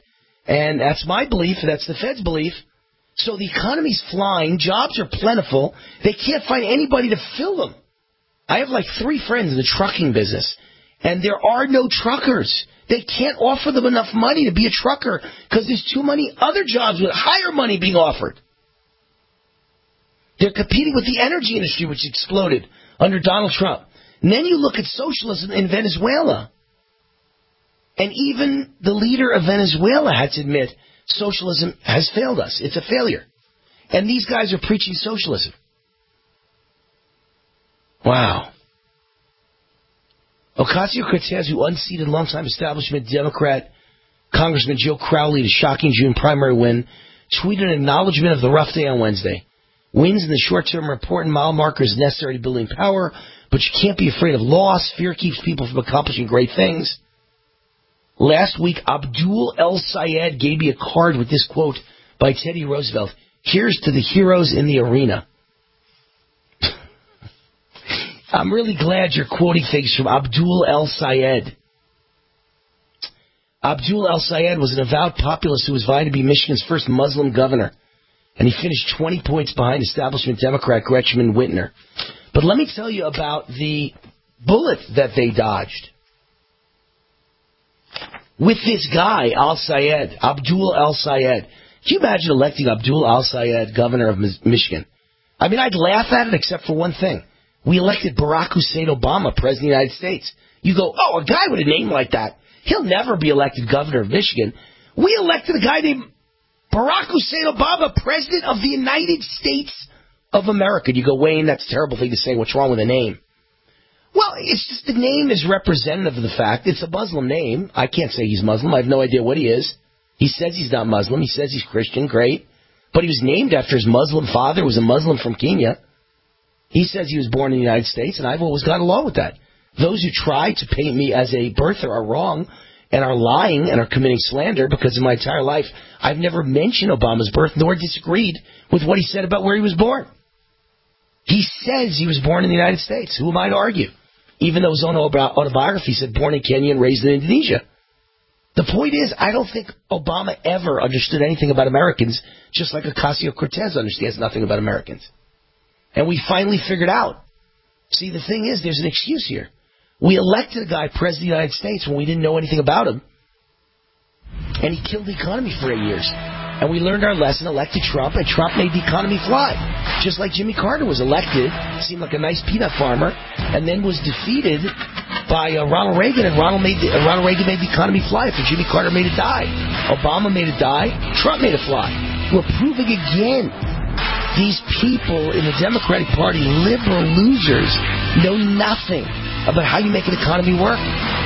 And that's my belief, and that's the Fed's belief. So the economy's flying, jobs are plentiful, they can't find anybody to fill them. I have like three friends in the trucking business, and there are no truckers. They can't offer them enough money to be a trucker because there's too many other jobs with higher money being offered. They're competing with the energy industry, which exploded under Donald Trump. And then you look at socialism in Venezuela. And even the leader of Venezuela had to admit socialism has failed us. It's a failure. And these guys are preaching socialism. Wow. Ocasio-Cortez, who unseated longtime establishment Democrat Congressman Joe Crowley to shocking June primary win, tweeted an acknowledgement of the rough day on Wednesday. Wins in the short term are important mile markers necessary to building power, but you can't be afraid of loss. Fear keeps people from accomplishing great things. Last week, Abdul El Sayed gave me a card with this quote by Teddy Roosevelt. Here's to the heroes in the arena. I'm really glad you're quoting things from Abdul El Sayed. Abdul El Sayed was an avowed populist who was vying to be Michigan's first Muslim governor. And he finished twenty points behind establishment Democrat Gretchen Whitmer. But let me tell you about the bullet that they dodged. With this guy, Al Sayed, Abdul El Sayed. Can you imagine electing Abdul El Sayed governor of Michigan? I mean, I'd laugh at it except for one thing. We elected Barack Hussein Obama president of the United States. You go, oh, a guy with a name like that, he'll never be elected governor of Michigan. We elected a guy named Barack Hussein Obama, president of the United States of America. You go, Wayne, that's a terrible thing to say. What's wrong with the name? Well, it's just the name is representative of the fact. It's a Muslim name. I can't say he's Muslim. I have no idea what he is. He says he's not Muslim. He says he's Christian. Great. But he was named after his Muslim father, who was a Muslim from Kenya. He says he was born in the United States, and I've always gone along with that. Those who try to paint me as a birther are wrong and are lying and are committing slander, because in my entire life I've never mentioned Obama's birth nor disagreed with what he said about where he was born. He says he was born in the United States. Who am I to argue? Even though his own autobiography said born in Kenya and raised in Indonesia. The point is, I don't think Obama ever understood anything about Americans, just like Ocasio-Cortez understands nothing about Americans. And we finally figured out. See, the thing is, there's an excuse here. We elected a guy president of the United States when we didn't know anything about him. And he killed the economy for eight years. And we learned our lesson, elected Trump, and Trump made the economy fly. Just like Jimmy Carter was elected, seemed like a nice peanut farmer, and then was defeated by uh, Ronald Reagan, and Ronald, made the, uh, Ronald Reagan made the economy fly after Jimmy Carter made it die. Obama made it die. Trump made it fly. We're proving again these people in the Democratic Party, liberal losers, know nothing about how you make an economy work.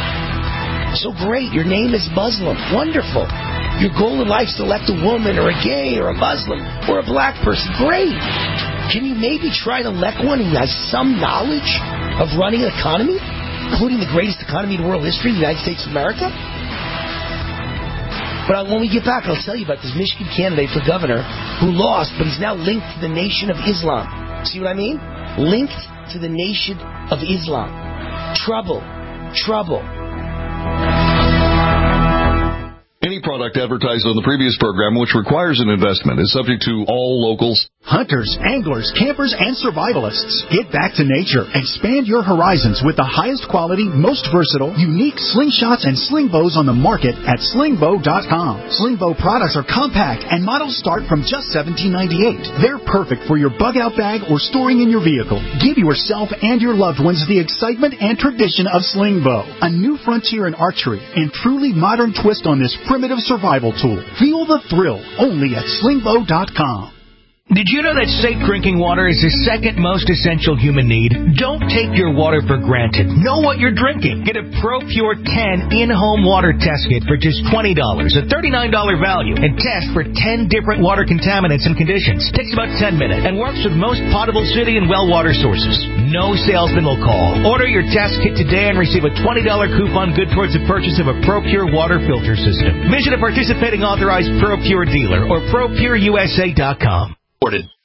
So great, your name is Muslim. Wonderful. Your goal in life is to elect a woman or a gay or a Muslim or a black person. Great. Can you maybe try to elect one who has some knowledge of running an economy, including the greatest economy in world history, the United States of America? But when we get back, I'll tell you about this Michigan candidate for governor who lost, but he's now linked to the Nation of Islam. See what I mean? Linked to the Nation of Islam. Trouble. Trouble. Any product advertised on the previous program which requires an investment is subject to all locals. Hunters, anglers, campers, and survivalists. Get back to nature. Expand your horizons with the highest quality, most versatile, unique slingshots and sling bows on the market at sling bow dot com. Sling bow products are compact and models start from just seventeen ninety-eight. They're perfect for your bug out bag or storing in your vehicle. Give yourself and your loved ones the excitement and tradition of sling bow. A new frontier in archery and truly modern twist on this primitive survival tool. Feel the thrill only at sling bow dot com. Did you know that safe drinking water is the second most essential human need? Don't take your water for granted. Know what you're drinking. Get a ProPure ten in-home water test kit for just twenty dollars, a thirty-nine dollars value, and test for ten different water contaminants and conditions. Takes about ten minutes and works with most potable city and well water sources. No salesman will call. Order your test kit today and receive a twenty dollars coupon good towards the purchase of a ProPure water filter system. Visit a participating authorized ProPure dealer or pro pure u s a dot com.